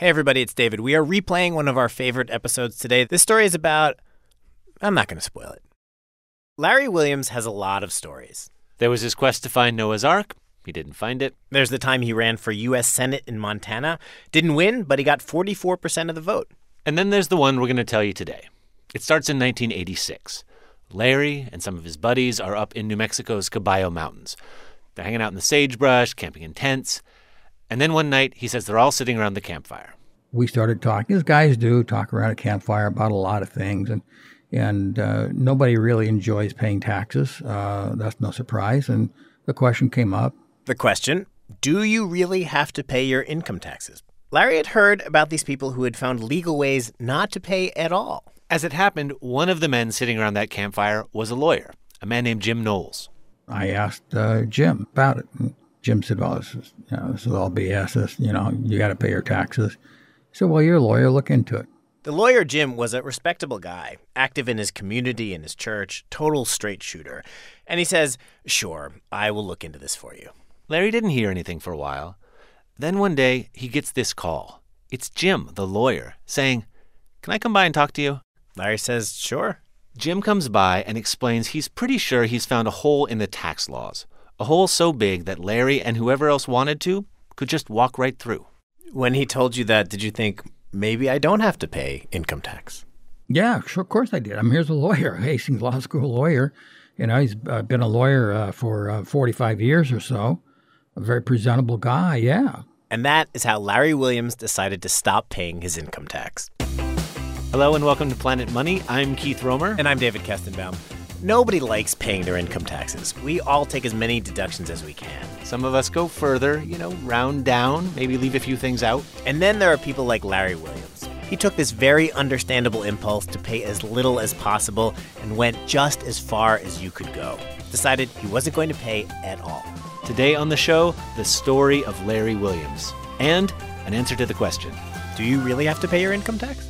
Hey, everybody, it's David. We are replaying one of our favorite episodes today. This story is about... I'm not going to spoil it. Larry Williams has a lot of stories. There was his quest to find Noah's Ark. He didn't find it. There's the time he ran for U.S. Senate in Montana. Didn't win, but he got 44% of the vote. And then there's the one we're going to tell you today. It starts in 1986. Larry and some of his buddies are up in New Mexico's Caballo Mountains. They're hanging out in the sagebrush, camping in tents. And then one night, he says they're all sitting around the campfire. We started talking, as guys do, talk around a campfire about a lot of things. And nobody really enjoys paying taxes. That's no surprise. And the question came up. The question, do you really have to pay your income taxes? Larry had heard about these people who had found legal ways not to pay at all. As it happened, one of the men sitting around that campfire was a lawyer, a man named Jim Knowles. I asked Jim about it. And Jim said, well, this is all BS. You got to pay your taxes. I said, well, you're a lawyer. Look into it. The lawyer, Jim, was a respectable guy, active in his community and his church, total straight shooter. And he says, sure, I will look into this for you. Larry didn't hear anything for a while. Then one day, he gets this call. It's Jim, the lawyer, saying, can I come by and talk to you? Larry says, sure. Jim comes by and explains he's pretty sure he's found a hole in the tax laws, a hole so big that Larry and whoever else wanted to could just walk right through. When he told you that, did you think, maybe I don't have to pay income tax? Yeah, sure, of course I did. Here's a lawyer, Hastings Law School lawyer. He's been a lawyer for 45 years or so. A very presentable guy, yeah. And that is how Larry Williams decided to stop paying his income tax. Hello and welcome to Planet Money. I'm Keith Romer. And I'm David Kestenbaum. Nobody likes paying their income taxes. We all take as many deductions as we can. Some of us go further, round down, maybe leave a few things out. And then there are people like Larry Williams. He took this very understandable impulse to pay as little as possible and went just as far as you could go. Decided he wasn't going to pay at all. Today on the show, the story of Larry Williams. And an answer to the question, do you really have to pay your income tax?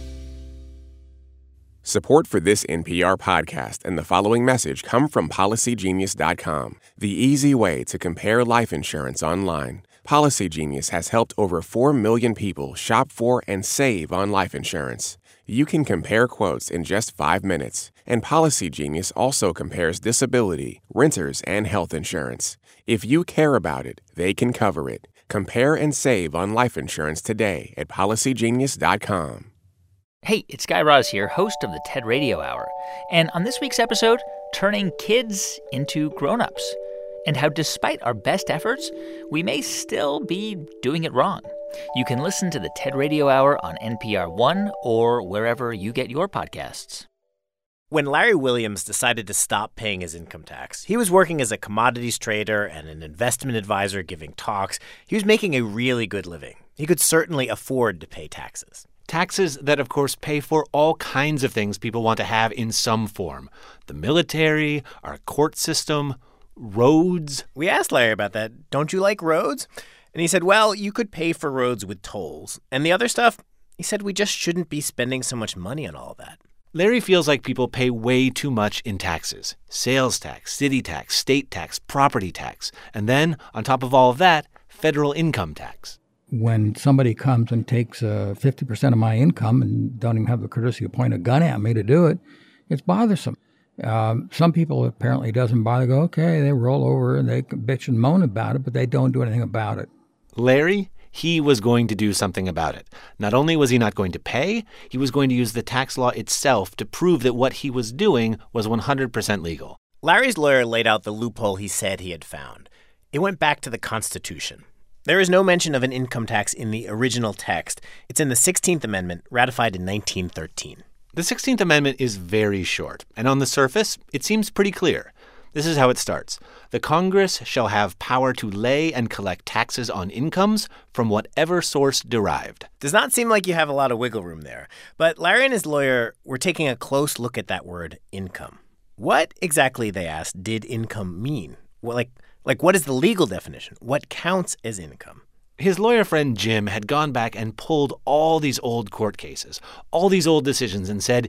Support for this NPR podcast and the following message come from PolicyGenius.com, the easy way to compare life insurance online. PolicyGenius has helped over 4 million people shop for and save on life insurance. You can compare quotes in just 5 minutes, and PolicyGenius also compares disability, renters, and health insurance. If you care about it, they can cover it. Compare and save on life insurance today at PolicyGenius.com. Hey, it's Guy Raz here, host of the TED Radio Hour. And on this week's episode, turning kids into grown-ups, and how despite our best efforts, we may still be doing it wrong. You can listen to the TED Radio Hour on NPR One or wherever you get your podcasts. When Larry Williams decided to stop paying his income tax, he was working as a commodities trader and an investment advisor giving talks. He was making a really good living. He could certainly afford to pay taxes. Taxes that, of course, pay for all kinds of things people want to have in some form. The military, our court system, roads. We asked Larry about that. Don't you like roads? And he said, well, you could pay for roads with tolls. And the other stuff, he said we just shouldn't be spending so much money on all of that. Larry feels like people pay way too much in taxes. Sales tax, city tax, state tax, property tax. And then, on top of all of that, federal income tax. When somebody comes and takes 50% of my income and don't even have the courtesy to point a gun at me to do it, it's bothersome. Some people apparently doesn't bother. Go, okay, they roll over and they bitch and moan about it, but they don't do anything about it. Larry, he was going to do something about it. Not only was he not going to pay, he was going to use the tax law itself to prove that what he was doing was 100% legal. Larry's lawyer laid out the loophole he said he had found. It went back to the Constitution. There is no mention of an income tax in the original text. It's in the 16th Amendment, ratified in 1913. The 16th Amendment is very short, and on the surface, it seems pretty clear. This is how it starts. The Congress shall have power to lay and collect taxes on incomes from whatever source derived. Does not seem like you have a lot of wiggle room there. But Larry and his lawyer were taking a close look at that word, income. What exactly, they asked, did income mean? Well, like, what is the legal definition? What counts as income? His lawyer friend Jim had gone back and pulled all these old court cases, all these old decisions, and said,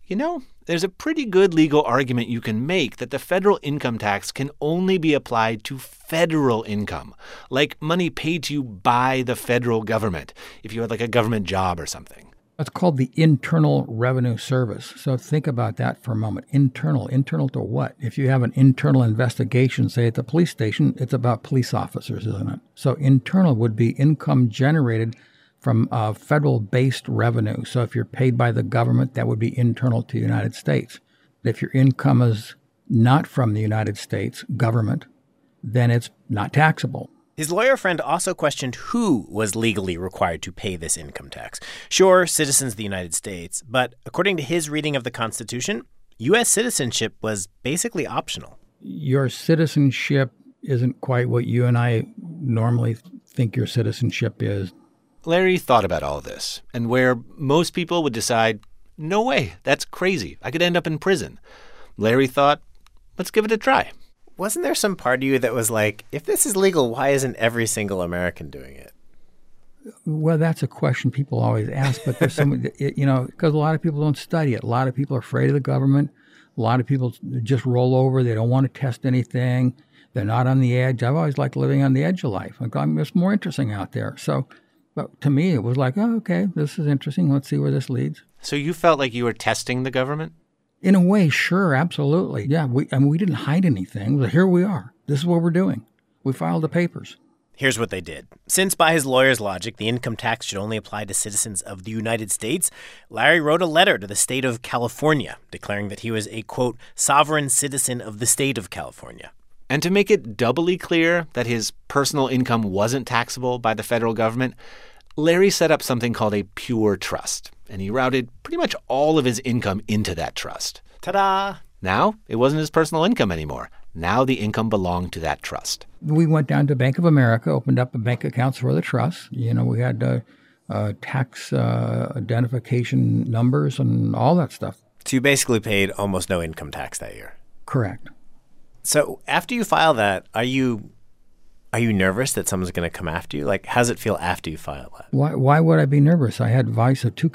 you know, there's a pretty good legal argument you can make that the federal income tax can only be applied to federal income, like money paid to you by the federal government, if you had like a government job or something. It's called the Internal Revenue Service. So think about that for a moment. Internal to what? If you have an internal investigation, say at the police station, it's about police officers, isn't it? So internal would be income generated from federal-based revenue. So if you're paid by the government, that would be internal to the United States. If your income is not from the United States government, then it's not taxable. His lawyer friend also questioned who was legally required to pay this income tax. Sure, citizens of the United States, but according to his reading of the Constitution, U.S. citizenship was basically optional. Your citizenship isn't quite what you and I normally think your citizenship is. Larry thought about all of this, and where most people would decide, no way, that's crazy, I could end up in prison, Larry thought, let's give it a try. Wasn't there some part of you that was like, if this is legal, why isn't every single American doing it? Well, that's a question people always ask, but there's some, because a lot of people don't study it. A lot of people are afraid of the government. A lot of people just roll over. They don't want to test anything. They're not on the edge. I've always liked living on the edge of life. It's more interesting out there. So, but to me, it was like, oh, okay, this is interesting. Let's see where this leads. So you felt like you were testing the government? In a way, sure, absolutely. Yeah, we didn't hide anything. But here we are. This is what we're doing. We filed the papers. Here's what they did. Since by his lawyer's logic, the income tax should only apply to citizens of the United States, Larry wrote a letter to the state of California declaring that he was a, quote, sovereign citizen of the state of California. And to make it doubly clear that his personal income wasn't taxable by the federal government, Larry set up something called a pure trust, and he routed pretty much all of his income into that trust. Ta-da! Now, it wasn't his personal income anymore. Now the income belonged to that trust. We went down to Bank of America, opened up a bank accounts for the trust. We had tax identification numbers and all that stuff. So you basically paid almost no income tax that year? Correct. So after you file that, are you nervous that someone's going to come after you? Like, how does it feel after you file that? Why would I be nervous? I had advice of two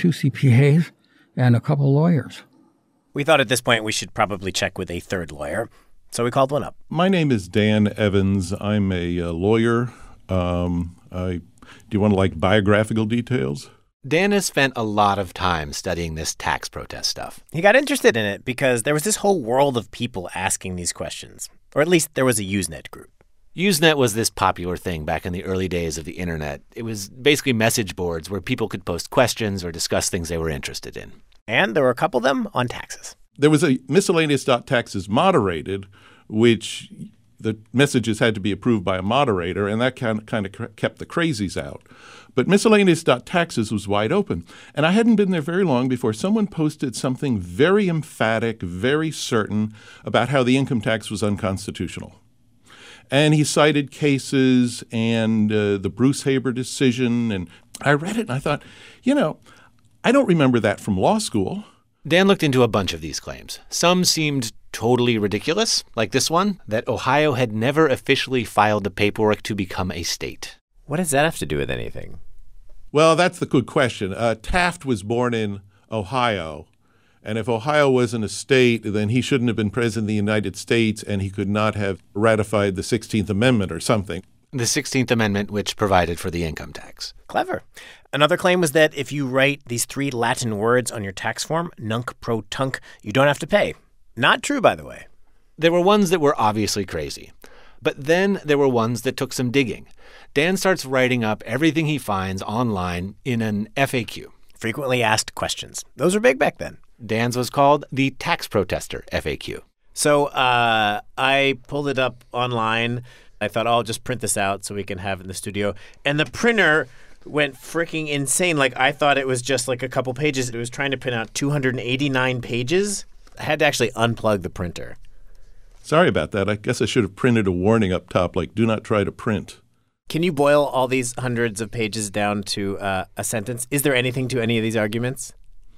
CPAs and a couple of lawyers. We thought at this point we should probably check with a third lawyer, so we called one up. My name is Dan Evans. I'm a lawyer. Do you want biographical details? Dan has spent a lot of time studying this tax protest stuff. He got interested in it because there was this whole world of people asking these questions, or at least there was a Usenet group. Usenet was this popular thing back in the early days of the internet. It was basically message boards where people could post questions or discuss things they were interested in. And there were a couple of them on taxes. There was a miscellaneous.taxes moderated, which the messages had to be approved by a moderator, and that kind of kept the crazies out. But miscellaneous.taxes was wide open. And I hadn't been there very long before someone posted something very emphatic, very certain about how the income tax was unconstitutional. And he cited cases and the Bruce Haber decision. And I read it and I thought, I don't remember that from law school. Dan looked into a bunch of these claims. Some seemed totally ridiculous, like this one, that Ohio had never officially filed the paperwork to become a state. What does that have to do with anything? Well, that's the good question. Taft was born in Ohio. And if Ohio wasn't a state, then he shouldn't have been president of the United States, and he could not have ratified the 16th Amendment or something. The 16th Amendment, which provided for the income tax. Clever. Another claim was that if you write these 3 Latin words on your tax form, nunc pro tunc, you don't have to pay. Not true, by the way. There were ones that were obviously crazy. But then there were ones that took some digging. Dan starts writing up everything he finds online in an FAQ. Frequently asked questions. Those were big back then. Dan's was called the Tax Protester FAQ. So I pulled it up online. I thought, I'll just print this out so we can have it in the studio. And the printer went freaking insane. I thought it was just a couple pages. It was trying to print out 289 pages. I had to actually unplug the printer. Sorry about that. I guess I should have printed a warning up top, do not try to print. Can you boil all these hundreds of pages down to a sentence? Is there anything to any of these arguments?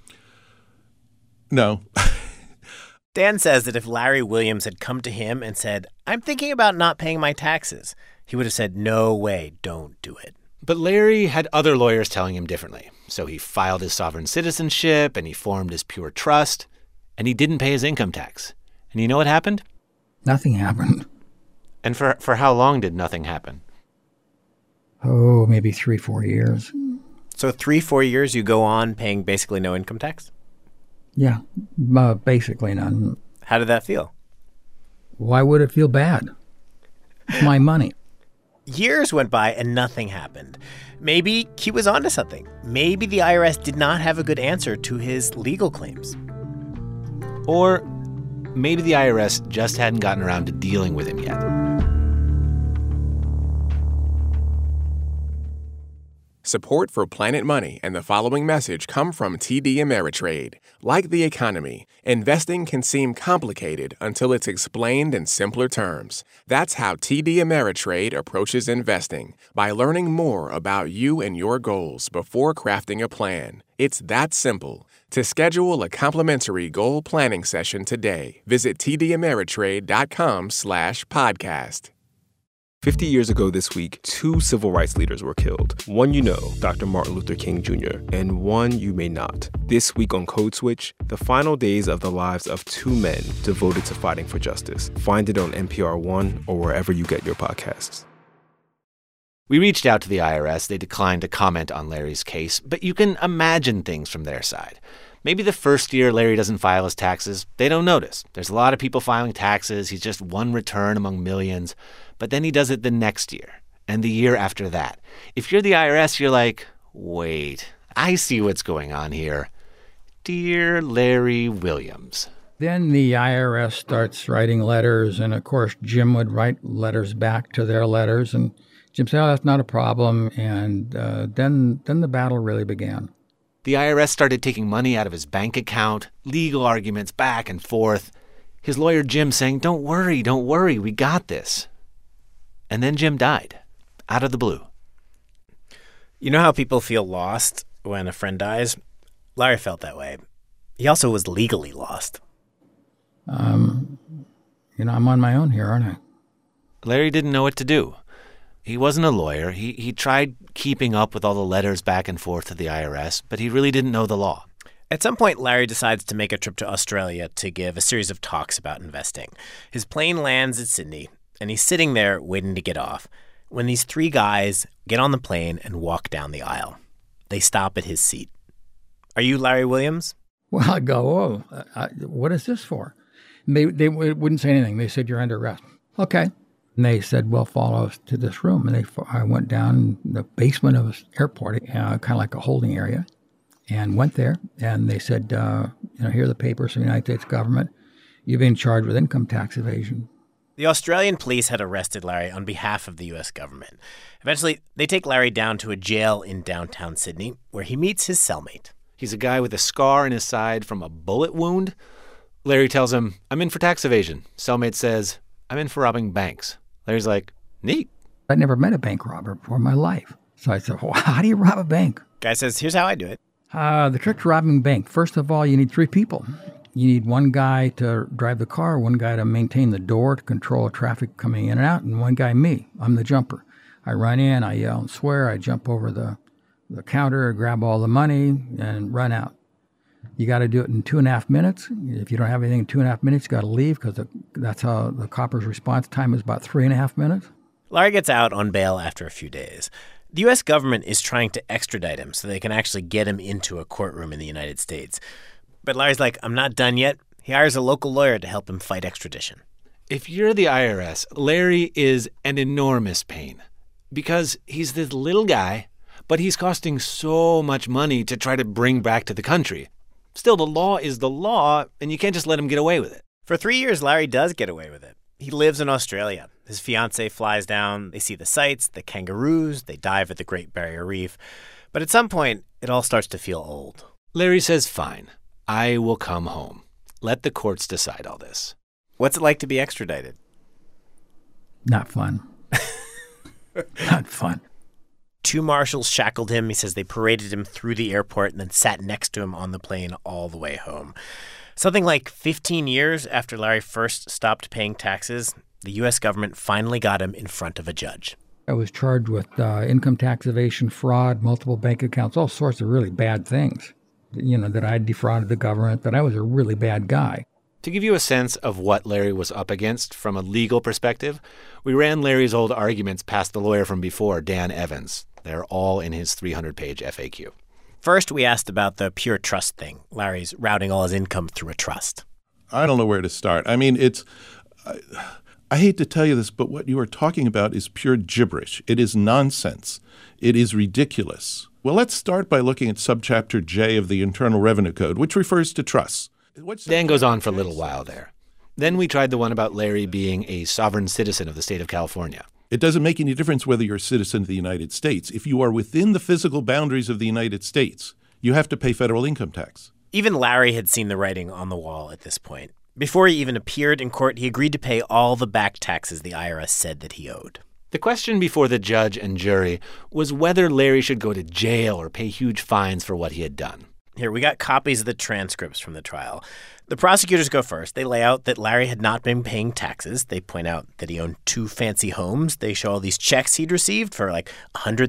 No. Dan says that if Larry Williams had come to him and said, I'm thinking about not paying my taxes, he would have said, no way, don't do it. But Larry had other lawyers telling him differently. So he filed his sovereign citizenship and he formed his pure trust, and he didn't pay his income tax. And you know what happened? Nothing happened. And for how long did nothing happen? Oh, maybe 3-4 years. So 3-4 years you go on paying basically no income tax? Yeah, basically none. How did that feel? Why would it feel bad? It's my money. Years went by and nothing happened. Maybe he was onto something. Maybe the IRS did not have a good answer to his legal claims. Or maybe the IRS just hadn't gotten around to dealing with him yet. Support for Planet Money and the following message come from TD Ameritrade. Like the economy, investing can seem complicated until it's explained in simpler terms. That's how TD Ameritrade approaches investing, by learning more about you and your goals before crafting a plan. It's that simple. To schedule a complimentary goal planning session today, visit tdameritrade.com/podcast. 50 years ago this week, 2 civil rights leaders were killed. One you know, Dr. Martin Luther King Jr., and one you may not. This week on Code Switch, the final days of the lives of 2 men devoted to fighting for justice. Find it on NPR One or wherever you get your podcasts. We reached out to the IRS. They declined to comment on Larry's case, but you can imagine things from their side. Maybe the first year Larry doesn't file his taxes, they don't notice. There's a lot of people filing taxes. He's just one return among millions. But then he does it the next year and the year after that. If you're the IRS, you're like, wait, I see what's going on here. Dear Larry Williams. Then the IRS starts writing letters, and of course Jim would write letters back to their letters, and Jim said, oh, that's not a problem, and then the battle really began. The IRS started taking money out of his bank account, legal arguments back and forth. His lawyer Jim saying, don't worry, we got this. And then Jim died, out of the blue. You know how people feel lost when a friend dies? Larry felt that way. He also was legally lost. I'm on my own here, aren't I? Larry didn't know what to do. He wasn't a lawyer. He tried keeping up with all the letters back and forth to the IRS, but he really didn't know the law. At some point, Larry decides to make a trip to Australia to give a series of talks about investing. His plane lands at Sydney, and he's sitting there waiting to get off when these 3 guys get on the plane and walk down the aisle. They stop at his seat. Are you Larry Williams? Well, I go, what is this for? And they wouldn't say anything. They said, you're under arrest. Okay. And they said, well, follow us to this room. And I went down the basement of this airport, kind of like a holding area, and went there. And they said, here are the papers from the United States government. You've been charged with income tax evasion. The Australian police had arrested Larry on behalf of the U.S. government. Eventually, they take Larry down to a jail in downtown Sydney, where he meets his cellmate. He's a guy with a scar in his side from a bullet wound. Larry tells him, I'm in for tax evasion. Cellmate says, I'm in for robbing banks. Larry's like, neat. I'd never met a bank robber before in my life. So I said, well, how do you rob a bank? Guy says, here's how I do it. The trick to robbing a bank, first of all, you need 3 people. You need one guy to drive the car, one guy to maintain the door to control traffic coming in and out, and one guy, me. I'm the jumper. I run in, I yell and swear, I jump over the counter, grab all the money, and run out. You got to do it in 2.5 minutes. If you don't have anything in 2.5 minutes, you got to leave, because that's how the copper's response time is about 3.5 minutes. Larry gets out on bail after a few days. The U.S. government is trying to extradite him so they can actually get him into a courtroom in the United States. But Larry's like, I'm not done yet. He hires a local lawyer to help him fight extradition. If you're the IRS, Larry is an enormous pain because he's this little guy, but he's costing so much money to try to bring back to the country. Still, the law is the law, and you can't just let him get away with it. For 3 years, Larry does get away with it. He lives in Australia. His fiancée flies down. They see the sights, the kangaroos. They dive at the Great Barrier Reef. But at some point, it all starts to feel old. Larry says, fine, I will come home. Let the courts decide all this. What's it like to be extradited? Not fun. Not fun. 2 marshals shackled him. He says they paraded him through the airport and then sat next to him on the plane all the way home. Something like 15 years after Larry first stopped paying taxes, the U.S. government finally got him in front of a judge. I was charged with income tax evasion, fraud, multiple bank accounts, all sorts of really bad things. That I defrauded the government, that I was a really bad guy. To give you a sense of what Larry was up against from a legal perspective, we ran Larry's old arguments past the lawyer from before, Dan Evans. They're all in his 300-page FAQ. First, we asked about the pure trust thing. Larry's routing all his income through a trust. I don't know where to start. I mean, I hate to tell you this, but what you are talking about is pure gibberish. It is nonsense. It is ridiculous. Well, let's start by looking at subchapter J of the Internal Revenue Code, which refers to trusts. Dan goes on for a little while there. Then we tried the one about Larry being a sovereign citizen of the state of California. It doesn't make any difference whether you're a citizen of the United States. If you are within the physical boundaries of the United States, you have to pay federal income tax. Even Larry had seen the writing on the wall at this point. Before he even appeared in court, he agreed to pay all the back taxes the IRS said that he owed. The question before the judge and jury was whether Larry should go to jail or pay huge fines for what he had done. Here, we got copies of the transcripts from the trial. The prosecutors go first. They lay out that Larry had not been paying taxes. They point out that he owned 2 fancy homes. They show all these checks he'd received for like $100,000,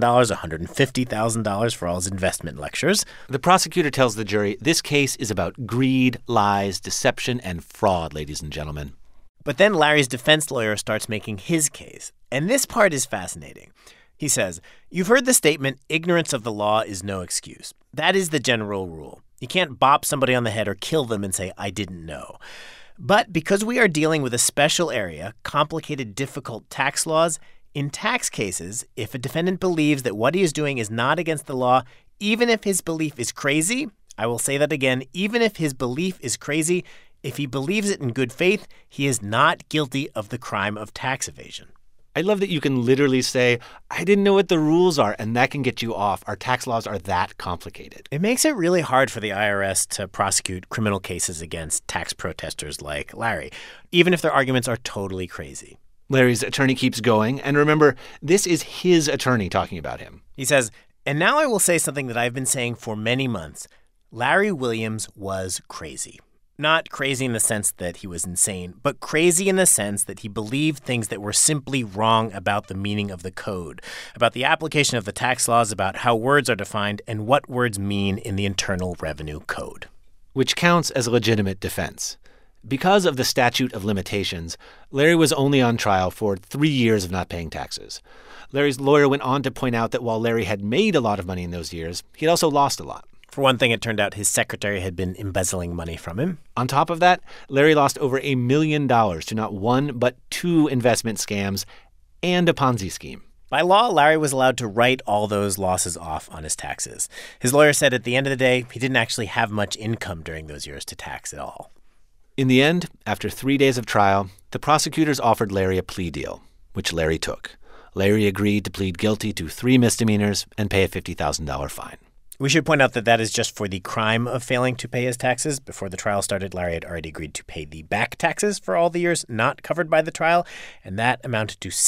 $150,000 for all his investment lectures. The prosecutor tells the jury this case is about greed, lies, deception, and fraud, ladies and gentlemen. But then Larry's defense lawyer starts making his case. And this part is fascinating. He says, "You've heard the statement, ignorance of the law is no excuse. That is the general rule. You can't bop somebody on the head or kill them and say, I didn't know. But because we are dealing with a special area, complicated, difficult tax laws, in tax cases, if a defendant believes that what he is doing is not against the law, even if his belief is crazy, I will say that again, even if his belief is crazy, if he believes it in good faith, he is not guilty of the crime of tax evasion." I love that you can literally say, I didn't know what the rules are, and that can get you off. Our tax laws are that complicated. It makes it really hard for the IRS to prosecute criminal cases against tax protesters like Larry, even if their arguments are totally crazy. Larry's attorney keeps going, and remember, this is his attorney talking about him. He says, "And now I will say something that I've been saying for many months. Larry Williams was crazy. Not crazy in the sense that he was insane, but crazy in the sense that he believed things that were simply wrong about the meaning of the code, about the application of the tax laws, about how words are defined, and what words mean in the Internal Revenue Code." Which counts as a legitimate defense. Because of the statute of limitations, Larry was only on trial for 3 years of not paying taxes. Larry's lawyer went on to point out that while Larry had made a lot of money in those years, he'd also lost a lot. For one thing, it turned out his secretary had been embezzling money from him. On top of that, Larry lost over $1 million to not one but 2 investment scams and a Ponzi scheme. By law, Larry was allowed to write all those losses off on his taxes. His lawyer said at the end of the day, he didn't actually have much income during those years to tax at all. In the end, after 3 days of trial, the prosecutors offered Larry a plea deal, which Larry took. Larry agreed to plead guilty to 3 misdemeanors and pay a $50,000 fine. We should point out that that is just for the crime of failing to pay his taxes. Before the trial started, Larry had already agreed to pay the back taxes for all the years not covered by the trial, and that amounted to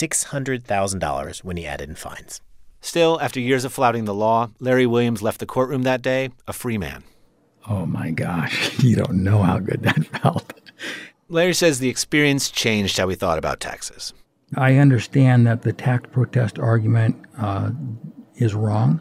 $600,000 when he added in fines. Still, after years of flouting the law, Larry Williams left the courtroom that day a free man. Oh, my gosh. You don't know how good that felt. Larry says the experience changed how he thought about taxes. I understand that the tax protest argument is wrong.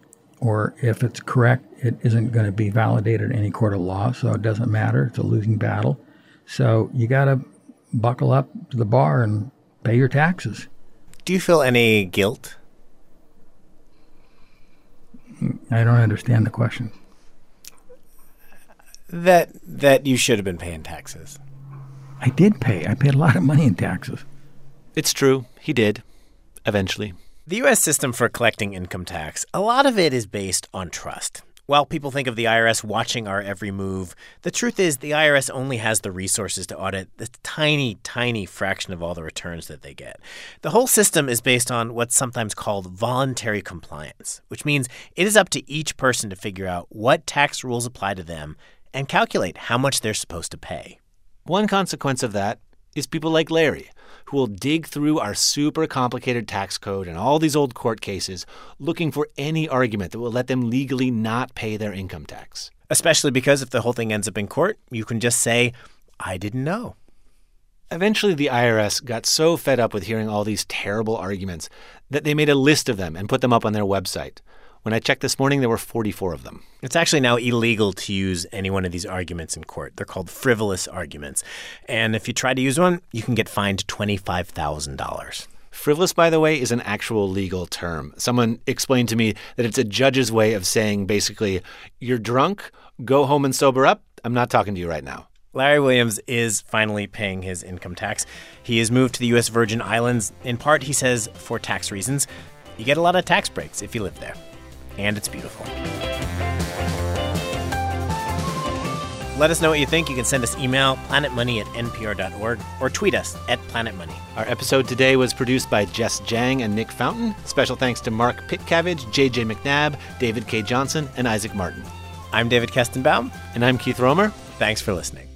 Or if it's correct, it isn't going to be validated in any court of law, so it doesn't matter. It's a losing battle. So you got to buckle up to the bar and pay your taxes. Do you feel any guilt? I don't understand the question. That you should have been paying taxes. I did pay. I paid a lot of money in taxes. It's true. He did. Eventually. The U.S. system for collecting income tax, a lot of it is based on trust. While people think of the IRS watching our every move, the truth is the IRS only has the resources to audit the tiny, tiny fraction of all the returns that they get. The whole system is based on what's sometimes called voluntary compliance, which means it is up to each person to figure out what tax rules apply to them and calculate how much they're supposed to pay. One consequence of that is people like Larry, who will dig through our super complicated tax code and all these old court cases looking for any argument that will let them legally not pay their income tax. Especially because if the whole thing ends up in court, you can just say, I didn't know. Eventually, the IRS got so fed up with hearing all these terrible arguments that they made a list of them and put them up on their website. When I checked this morning, there were 44 of them. It's actually now illegal to use any one of these arguments in court. They're called frivolous arguments. And if you try to use one, you can get fined $25,000. Frivolous, by the way, is an actual legal term. Someone explained to me that it's a judge's way of saying basically, you're drunk, go home and sober up. I'm not talking to you right now. Larry Williams is finally paying his income tax. He has moved to the U.S. Virgin Islands. In part, he says, for tax reasons. You get a lot of tax breaks if you live there. And it's beautiful. Let us know what you think. You can send us email, planetmoney@npr.org, or tweet us @planetmoney. Our episode today was produced by Jess Jang and Nick Fountain. Special thanks to Mark Pitcavage, J.J. McNabb, David K. Johnson, and Isaac Martin. I'm David Kestenbaum. And I'm Keith Romer. Thanks for listening.